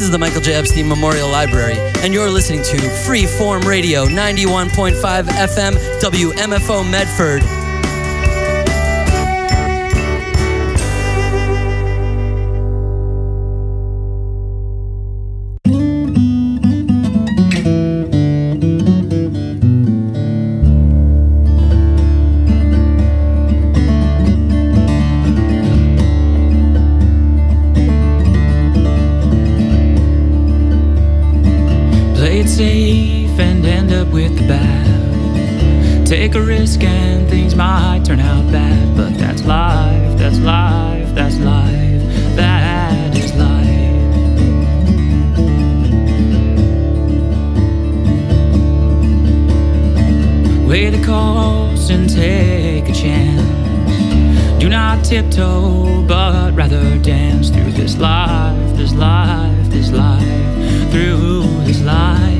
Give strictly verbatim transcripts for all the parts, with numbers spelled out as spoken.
is the Michael J. Epstein Memorial Library, and you're listening to Freeform Radio, ninety-one point five F M, W M F O Medford. Safe and end up with the bad. Take a risk and things might turn out bad, but that's life, that's life, that's life, that is life. Weigh the cost and take a chance. Do not tiptoe, but rather dance through this life, this life, this life, through this life.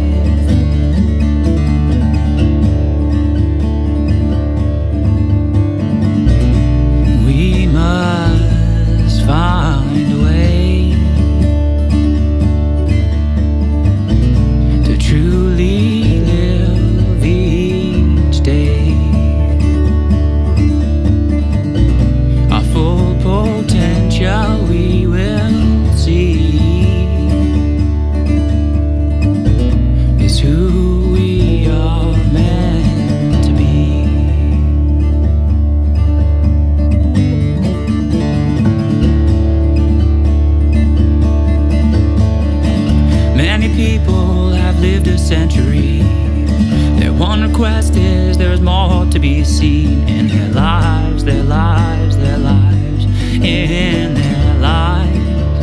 We must find a way to truly live each day. Our full potential we will see is who we are meant to be. Many people have lived a century. Their one request is there's more to be seen in their lives, their lives, their lives, in their lives.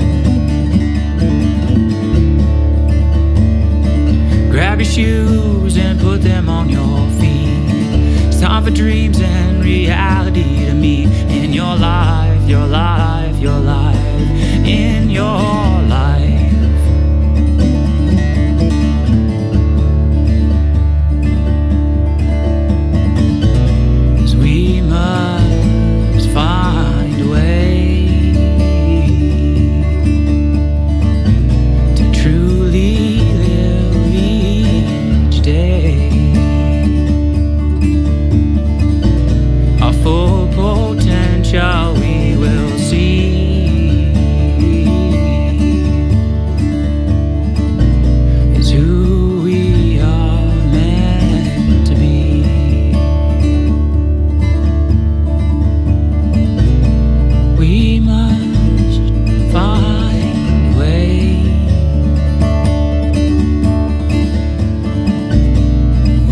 Grab your shoes and put them on your feet. It's time for dreams and reality to meet in your life, your life, your life, in your life. Find a way to truly live each day. Our full potential we will see is who we are meant to be. We must find a way.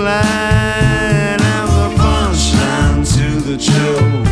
line and the punchline to the joke.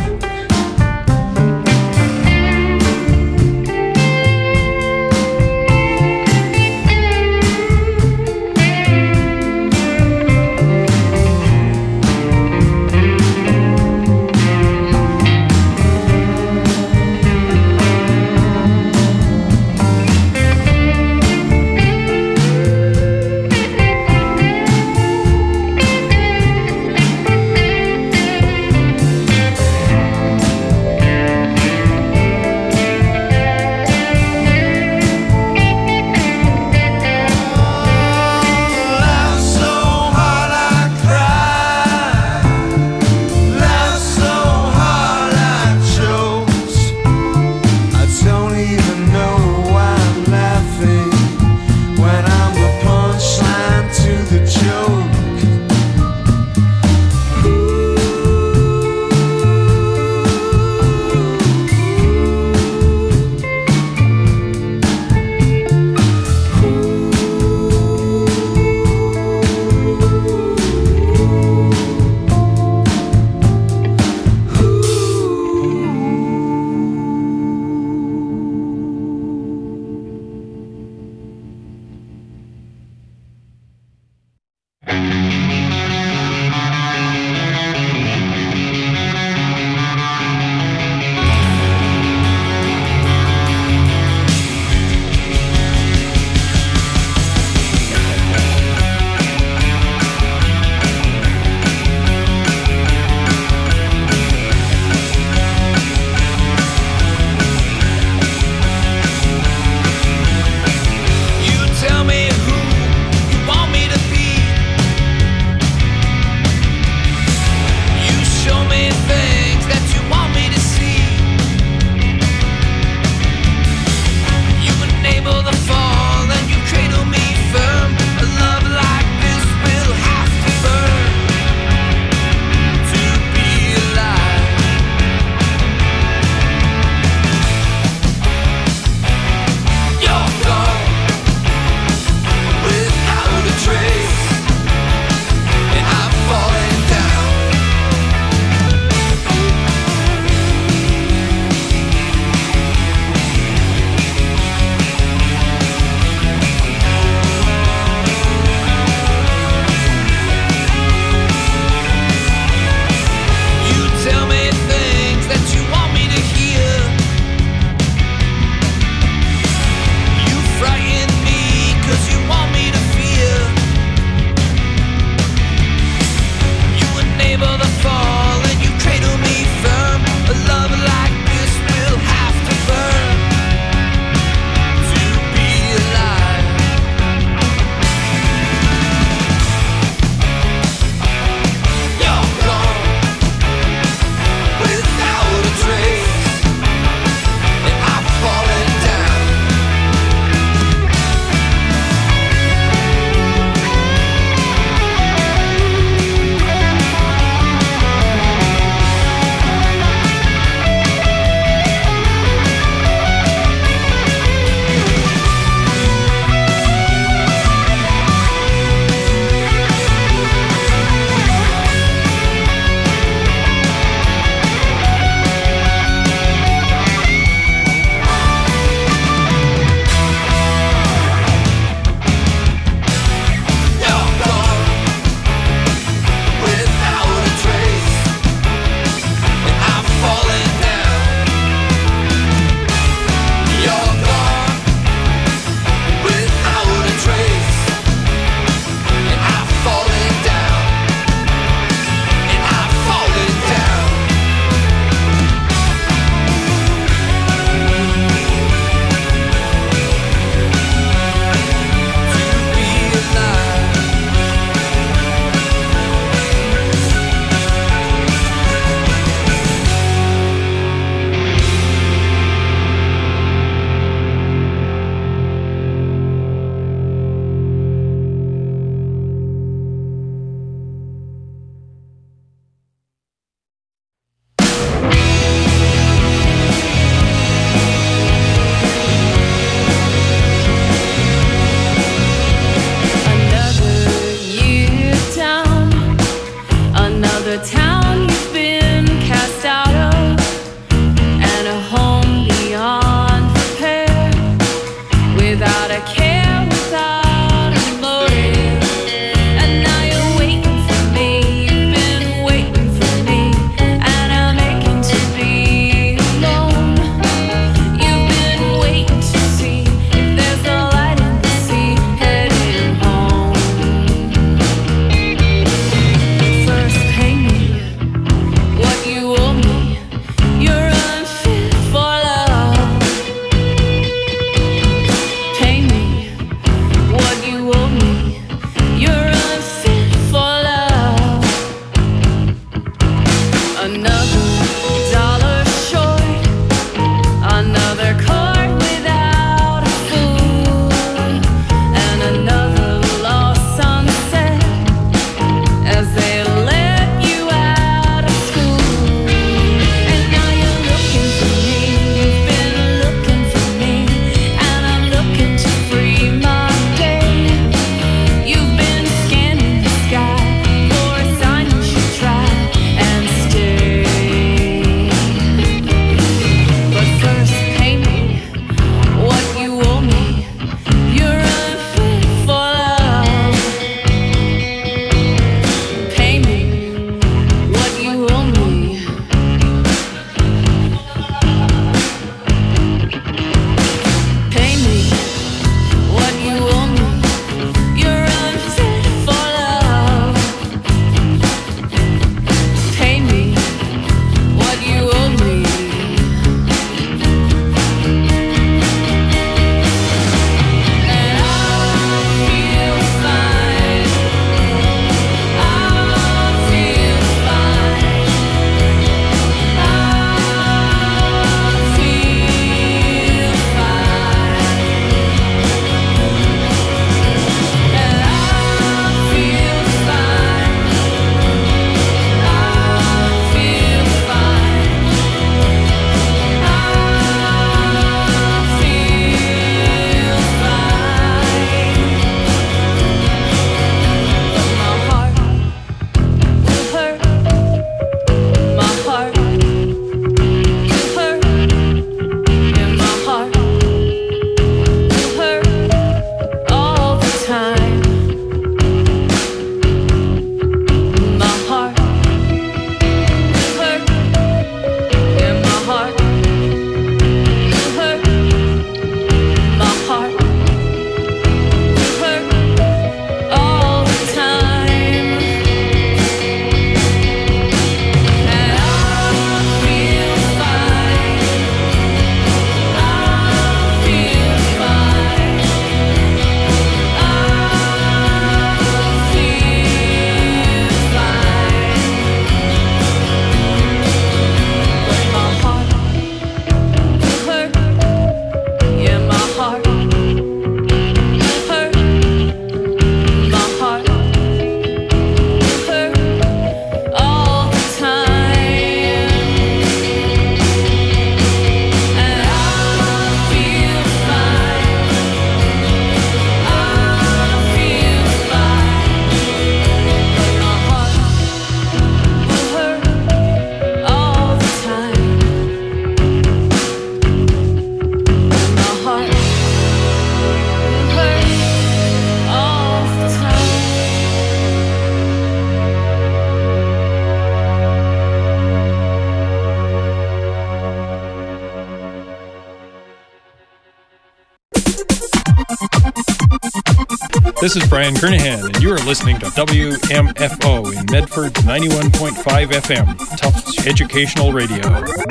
This is Brian Kernahan, and you are listening to W M F O in Medford's ninety-one point five F M, Tufts Educational Radio.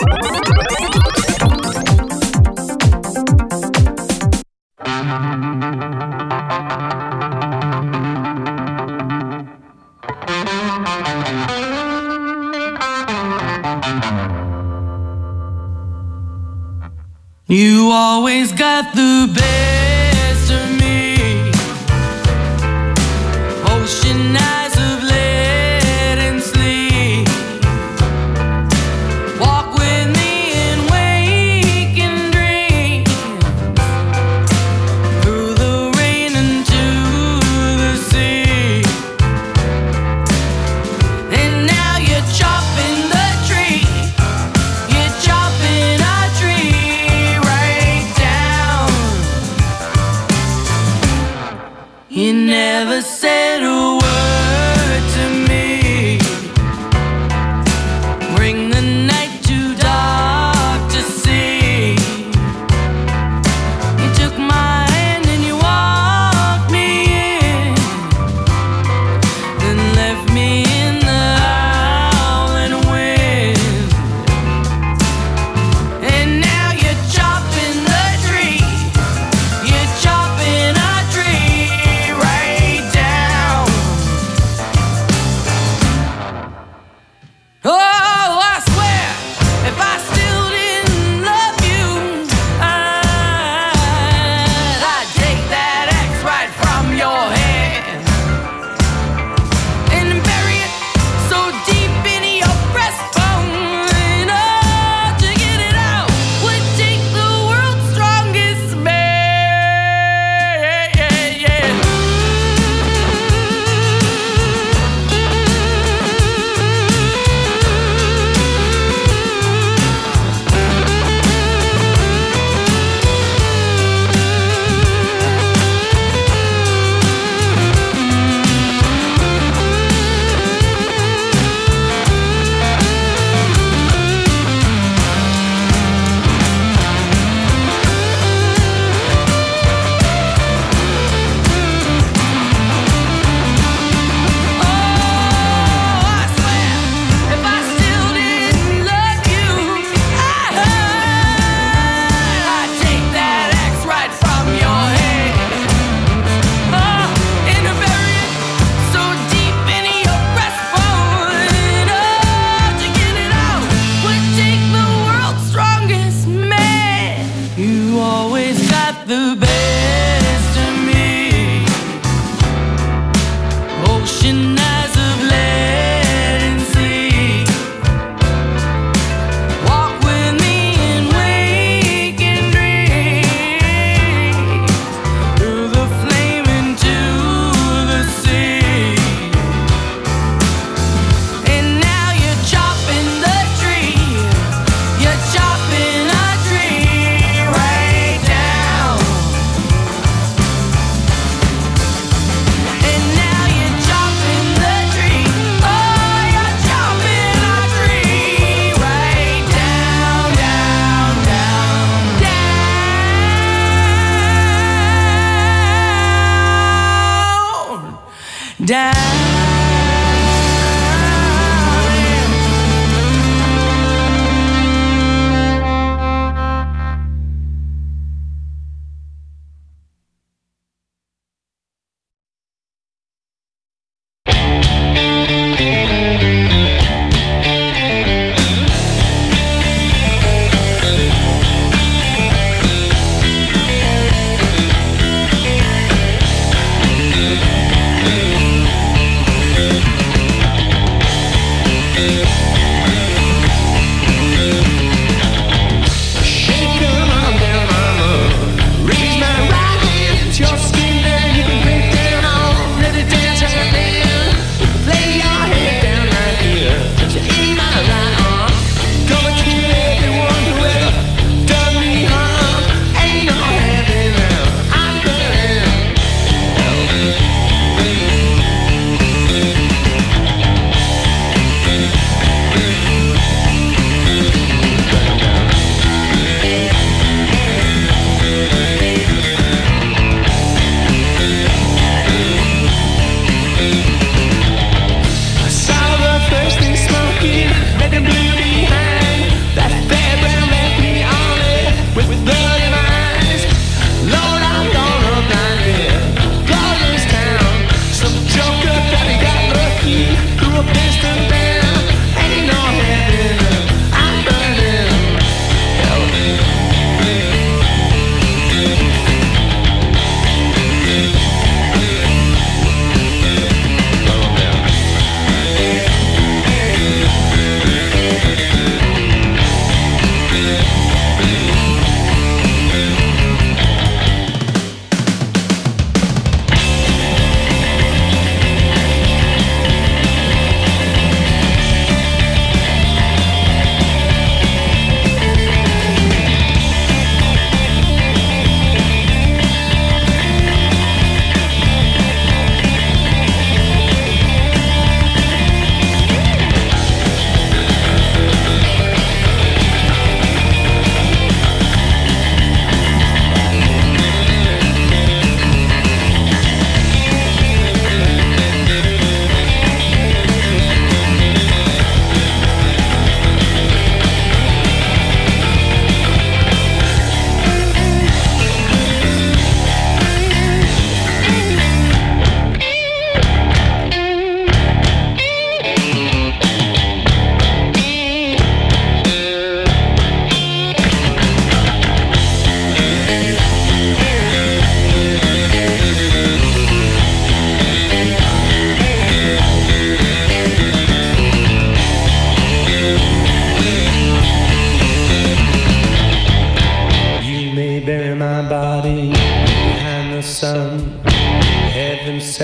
You always got the best of me. Ocean eyes of lead and sleep. Walk with me and wake and dream. Through the rain into the sea. And now you're chopping the tree. You're chopping a tree right down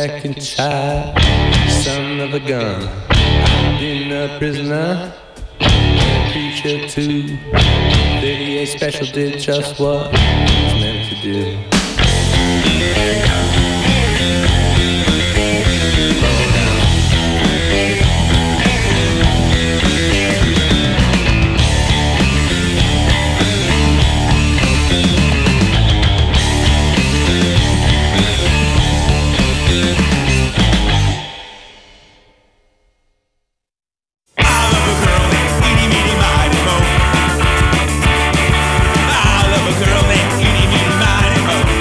second child, son of a gun. I've been a prisoner, a preacher too. thirty-eight Special did just what it was meant to do. I love a girl that eeny, meeny, miny, moe.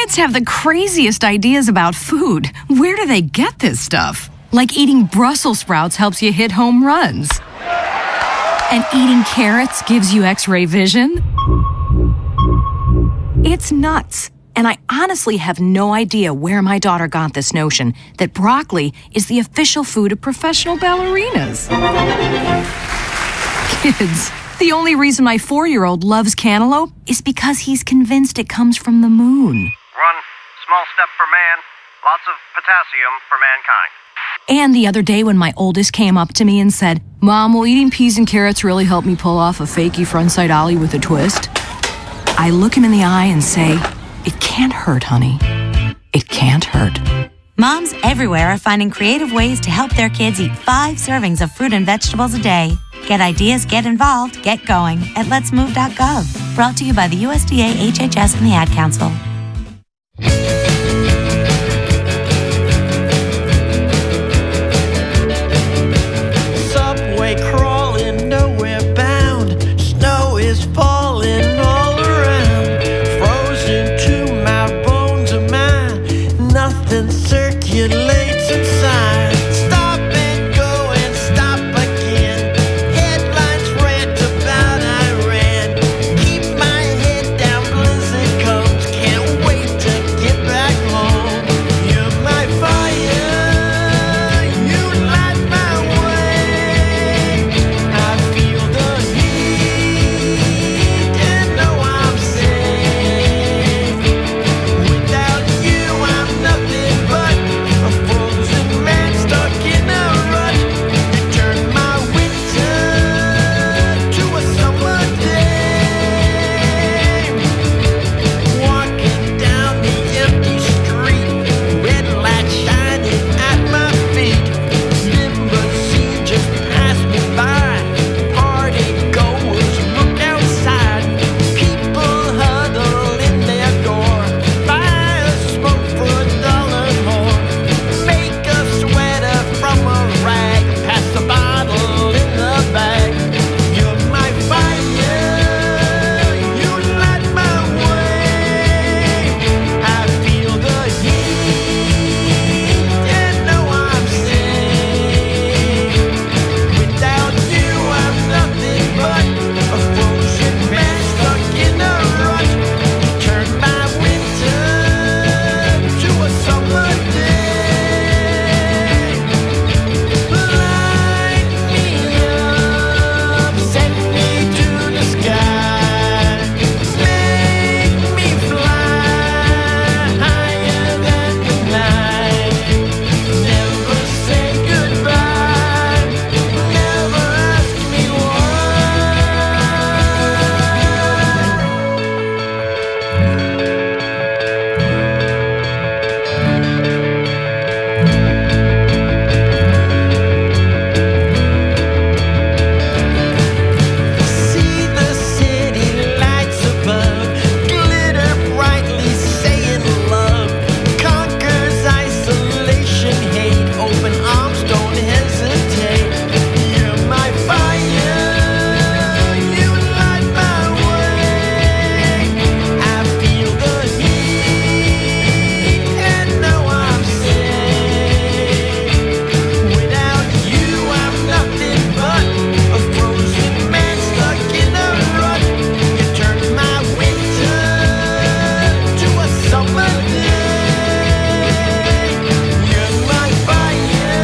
Kids have the craziest ideas about food. Where do they get this stuff? Like eating Brussels sprouts helps you hit home runs. And eating carrots gives you X-ray vision. It's nuts. And I honestly have no idea where my daughter got this notion that broccoli is the official food of professional ballerinas. Kids, the only reason my four-year-old loves cantaloupe is because he's convinced it comes from the moon. Run, small step for man, lots of potassium for mankind. And the other day when my oldest came up to me and said, Mom, will eating peas and carrots really help me pull off a fakey frontside ollie with a twist? I look him in the eye and say, it can't hurt, honey. It can't hurt. Moms everywhere are finding creative ways to help their kids eat five servings of fruit and vegetables a day. Get ideas, get involved, get going at lets move dot gov. Brought to you by the U S D A, H H S, and the Ad Council. Subway crawling, nowhere bound. Snow is falling all around. Frozen to my bones of mine. Nothing circulates inside. Stop and go and stop again. Headlines rant about Iran. Keep my head down, blizzard comes. Can't wait to get back home. You're my fire, you light my way. I feel the heat and know I'm safe. Without you I'm nothing but a frozen man stuck in a rut. You turn my winter to a summer day. Walking down the empty street, red light shining at my feet. Limousine just passed me by. Party goers look outside. People huddle in their door. Buy a smoke for a dollar more. Make a sweater from a rag. Pass the bottle in the bag. You're my fire, you light my way. I feel the heat and know I'm safe. Without you I'm nothing but a frozen man stuck in a rut. Turn my winter to a summer day. Light me up, set me to the sky. Make me fly higher than the night. Never say goodbye, never ask me why. See the city lights above, glitter brightly, saying love conquers isolation, hate. Open arms, don't hesitate. You're my fire, you light my way. I feel the heat and know I'm safe. Without you I'm nothing but a frozen man stuck in a rut. You turn my winter to a summer day. You're my fire,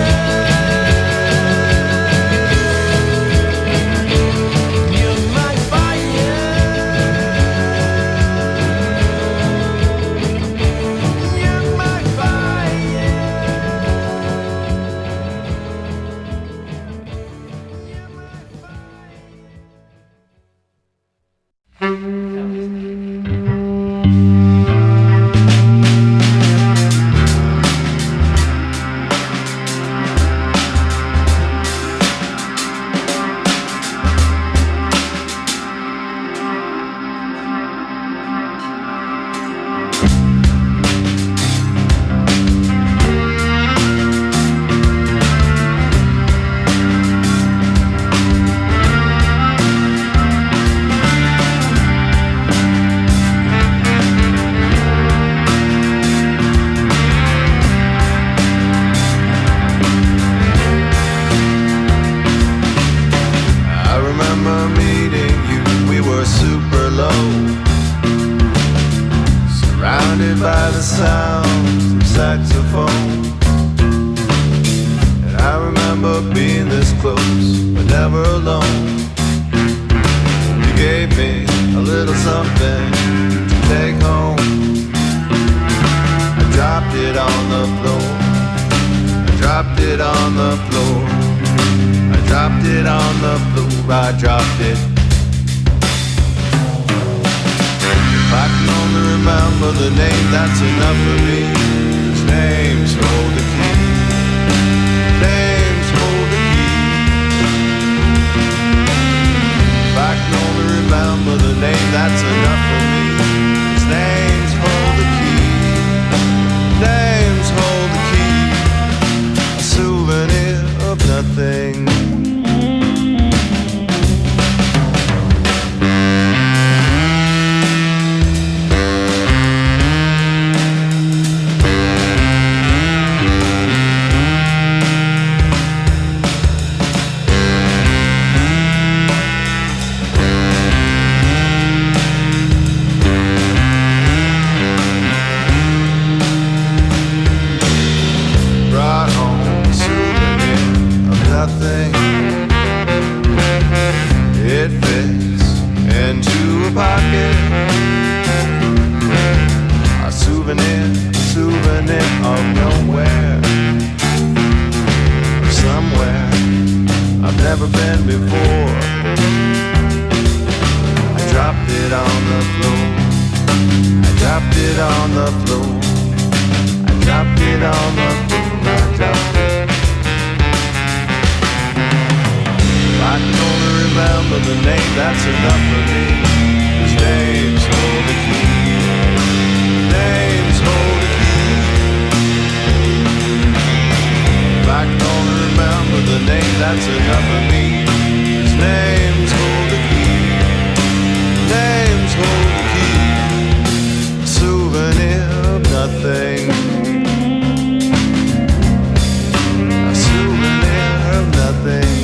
you're my fire, you're my fire. surrounded by the sounds of saxophone. And I remember being this close, but never alone. You gave me a little something to take home. I dropped it on the floor. I dropped it on the floor. I dropped it on the floor. I dropped it. If I can only remember the name, that's enough for me. His name's hold the key. Name's hold the key. If I can only remember the name, that's enough for me. His name's hold the key. Name's hold the key. A souvenir of nothing. It fits into a pocket. A souvenir, a souvenir of nowhere, somewhere I've never been before. I dropped it on the floor. I dropped it on the floor. I dropped it on the floor. I dropped it. I can only remember the name, that's enough for me. His name's hold the key. Name's hold the key. If I can only remember the name, that's enough for me. His name's hold the key. Name's hold the key. A souvenir of nothing. A souvenir of nothing.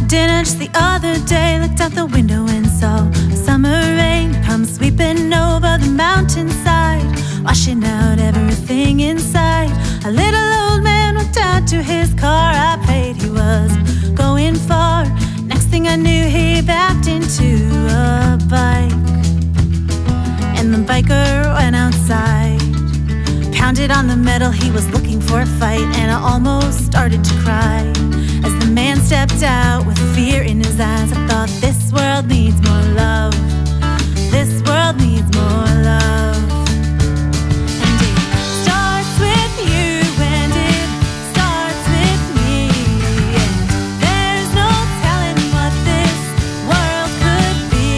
dinner just the other day, looked out the window and saw a summer rain come sweeping over the mountainside, washing out everything inside. A little old man walked out to his car. I prayed he wasn't going far. Next thing I knew, he backed into a bike, and the biker went outside, pounded on the metal. He was looking for a fight, and I almost started to cry as the man stepped out with fear in his eyes. I thought, this world needs more love. This world needs more love. And it starts with you, and it starts with me. And there's no telling what this world could be.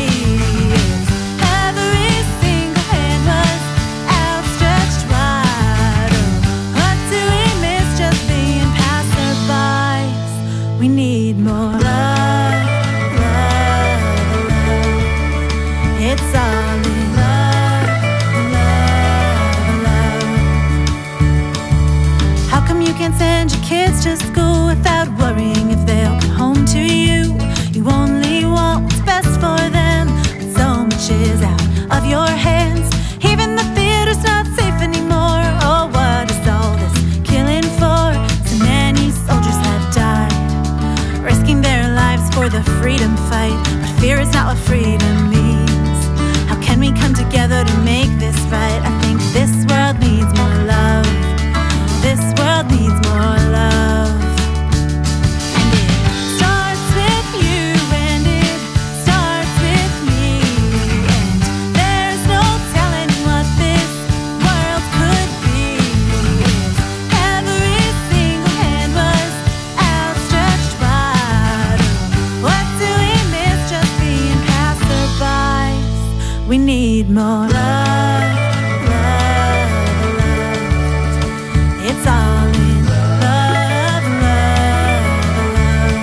Every single hand was outstretched wide. Oh, what do we miss just being passerbys? We need more love, love, love. It's all in love, love, love. How come you can't send your kids to school without worrying if they'll come home to you? You only want what's best for them, but so much is out of your hands. Even the theater's not safe anymore. Oh, what is all this killing for? So many soldiers have died, risking their lives for the freedom fight. But fear is not what freedom means. How can we come together to make this right? I think this world needs more love. This world needs more love. And it starts with you, and it starts with me. And there's no telling what this world could be. If every single hand was outstretched wide, what do we miss just being passerbys? We need more love, love, love. It's all in love, love, love.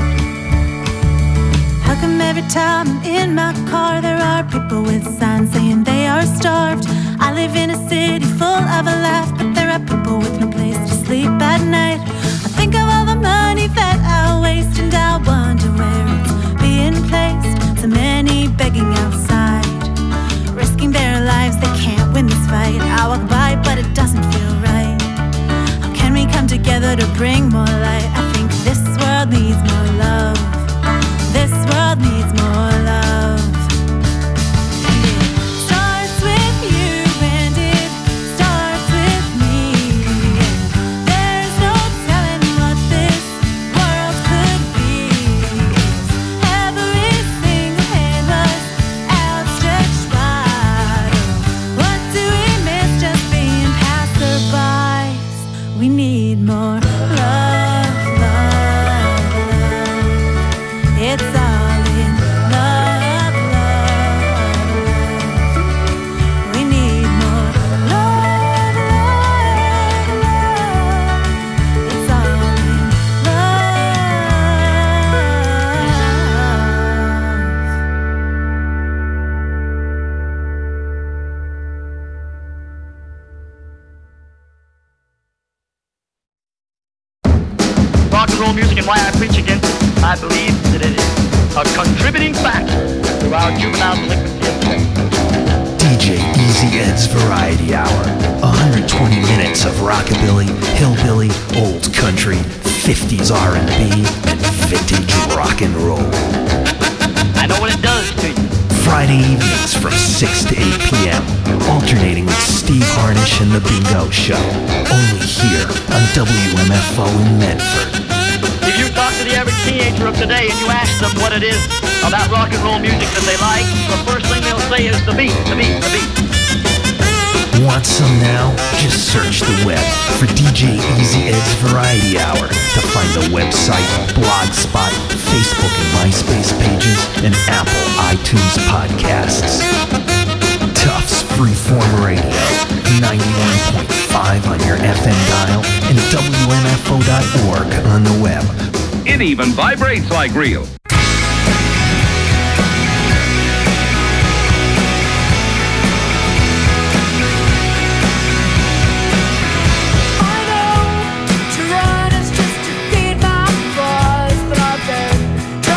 How come every time I'm in my car there are people with signs saying they are starved? I live in a city full of a laugh, but there are people with no place to sleep at night. I think of all the money that I waste, and I wonder where it's being placed. So many begging outside, risking their lives, they can't win this fight. I walk by, but it doesn't feel right. How can we come together to bring more light? I think this world needs more love. This world needs more love. And it starts with you, and it starts with me. And there's no telling what this world could be. If every single hand was outstretched wide, what do we miss just being passerbys? We need more love, love, love. It's all in love, love, love. We need more love, love, love. It's all in Rock and roll music and why I preach against it. I believe that it is a contributing factor to our juvenile delinquency of today. D J Easy Ed's Variety Hour. one hundred twenty minutes of rockabilly, hillbilly, old country, fifties R and B, and vintage rock and roll. I know what it does to you. Friday evenings from six to eight p.m. Alternating with Steve Harnish and The Bingo Show. Only here on W M F O in Medford. If you talk to the average teenager of today and you ask them what it is about rock and roll music that they like, the first thing they'll say is the beat, the beat, the beat. Want some now? Just search the web for D J Easy Ed's Variety Hour to find the website, Blogspot, Facebook and MySpace pages, and Apple iTunes podcasts. Tufts Freeform Radio, ninety-one point five on your F M dial and W M F O dot org on the web. It even vibrates like real. To run is just to feed my buzz, but I've been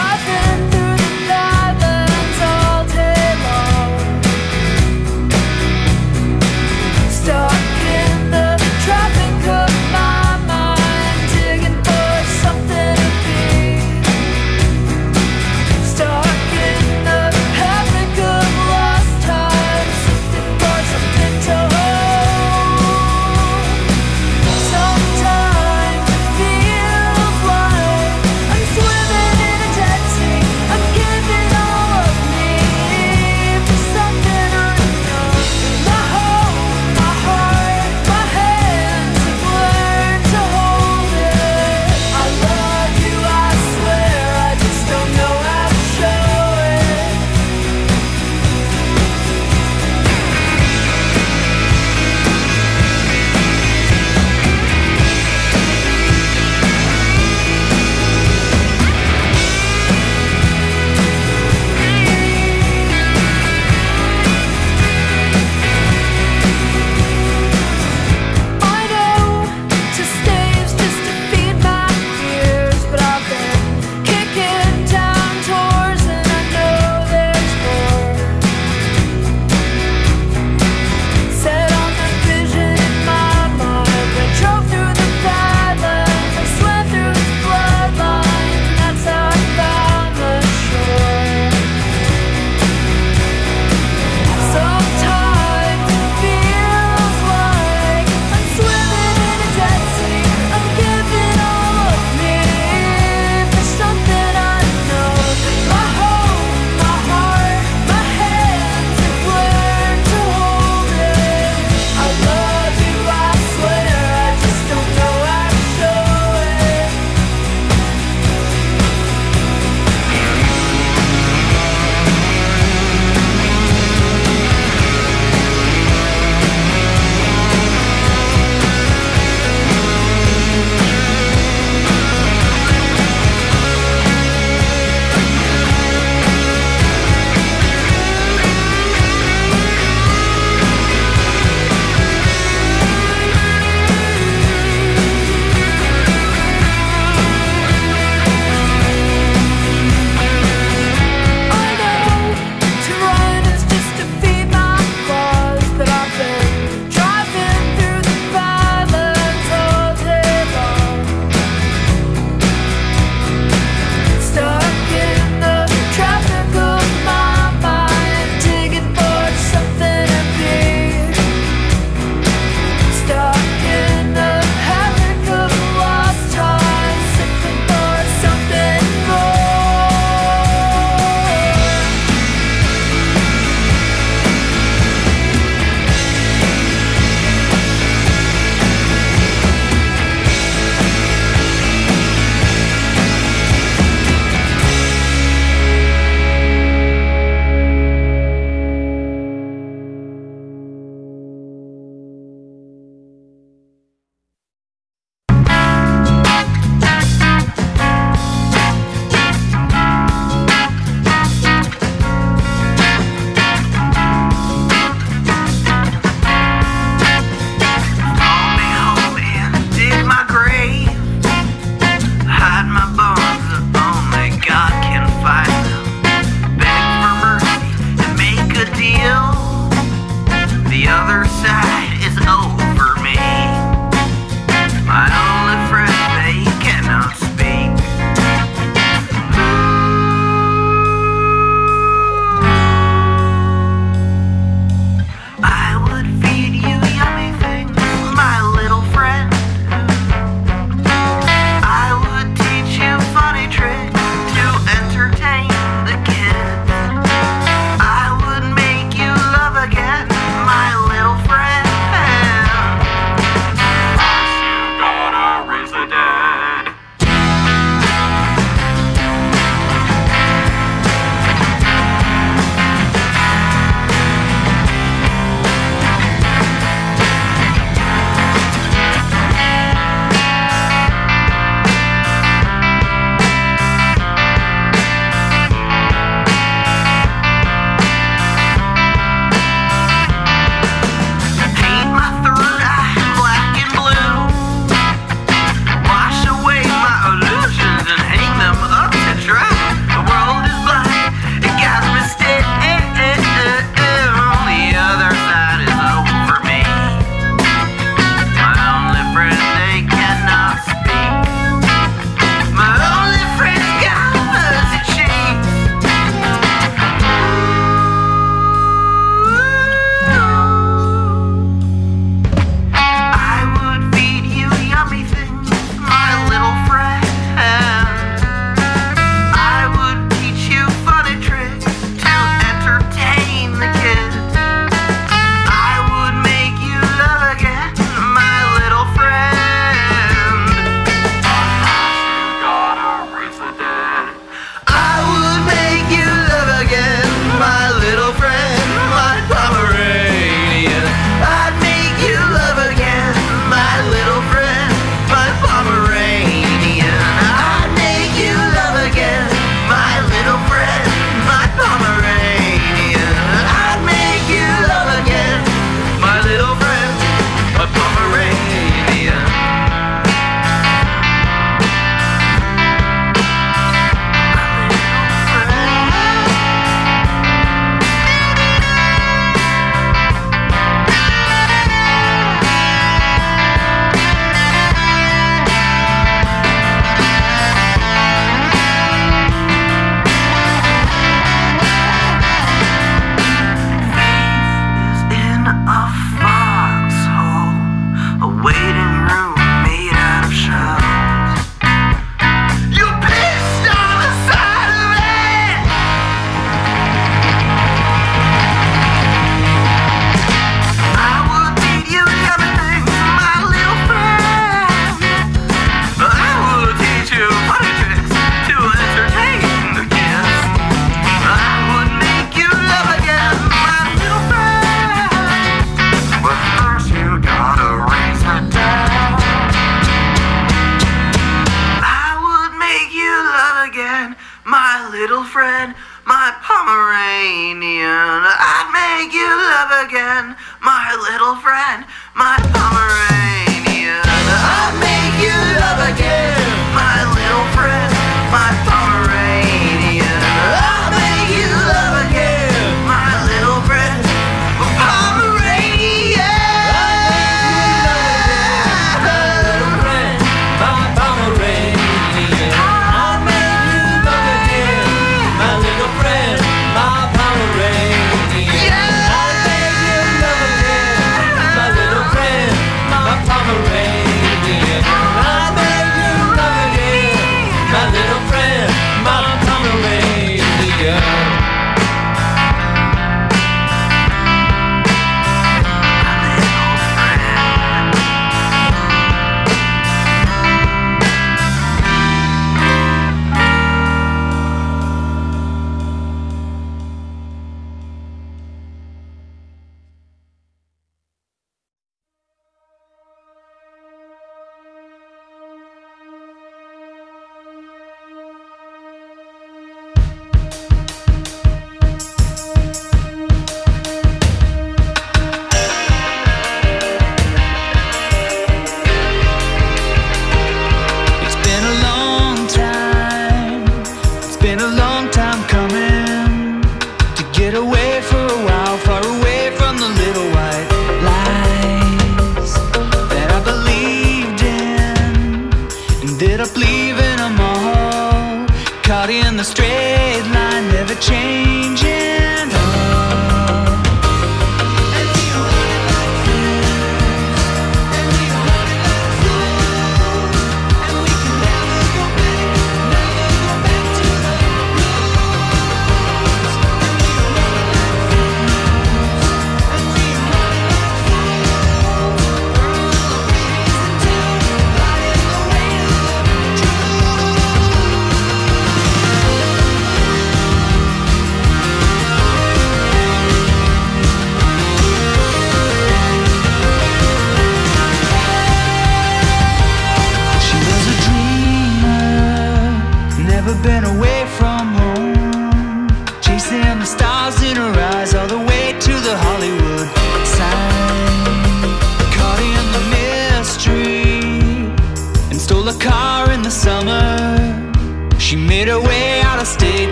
make you love again, my little friend, my summer